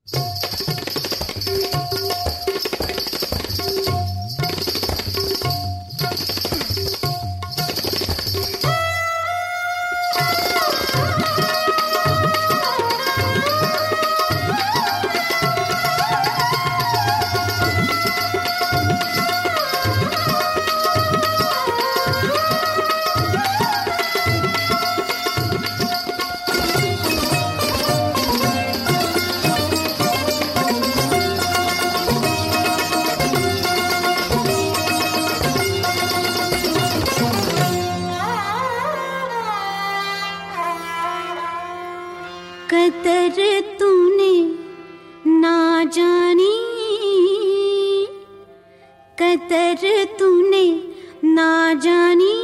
कदर तूने ना जानी, कदर तूने ना जानी,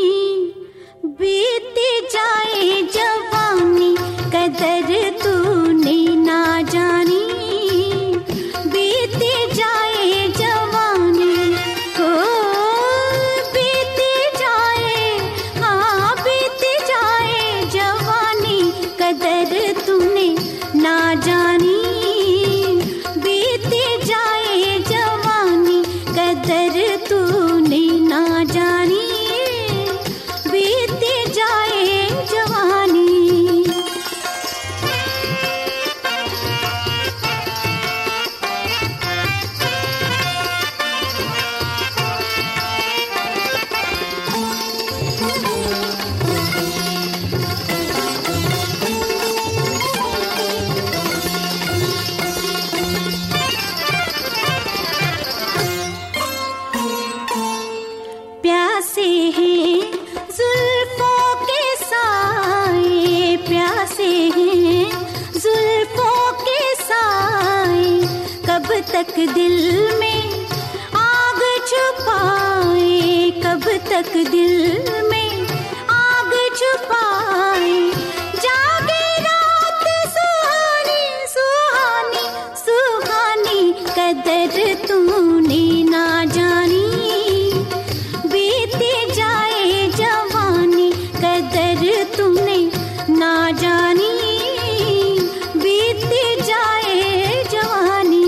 बीत जाए जवानी, कदर तूने ना जानी, बीत जाए जवानी, हो बीत जाए, हाँ बीत जाए जवानी, कदर तूने ना जानी, बीत जाए जवानी, कदर तूने ना जानी, बीत जाए जवानी। प्यासे हैं जुल्फों के साए, प्यासे हैं जुल्फों के साए, कब तक दिल में आग छुपाए, कब तक दिल में आग छुपाए, जागे रात सुहानी सुहानी सुहानी, कदर तूने ना जानी, बीत जाए जवानी, कदर तूने ना जानी, बीत जाए जवानी।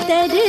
दर